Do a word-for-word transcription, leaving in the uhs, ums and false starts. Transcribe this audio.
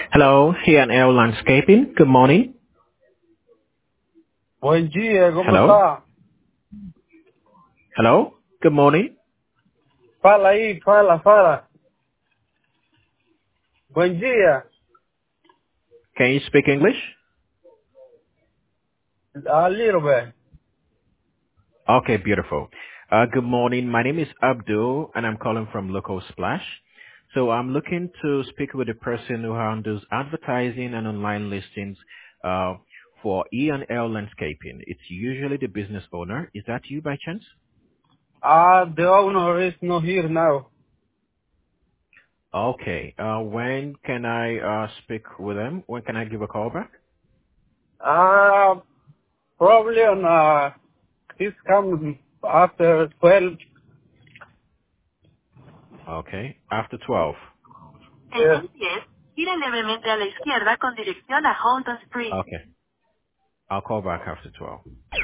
Hello, here at Air Landscaping. Good morning. Buen dia, como Hello? tá? Hello? Good morning. Fala aí, fala, fala. Buen dia. Can you speak English? A little bit. Okay, beautiful. Uh, good morning. My name is Abdul, and I'm calling from Local Splash. So I'm looking to speak with the person who handles advertising and online listings uh, for E and L Landscaping. It's usually the business owner. Is that you by chance? Ah, the owner is not here now. Okay. Uh, when can I uh, speak with them? When can I give a call back? Ah, probably on, uh, he's come after twelve. Okay. After twelve. Yes. diez, gira levemente a la izquierda con dirección a Holton Spring. Okay. I'll call back after twelve.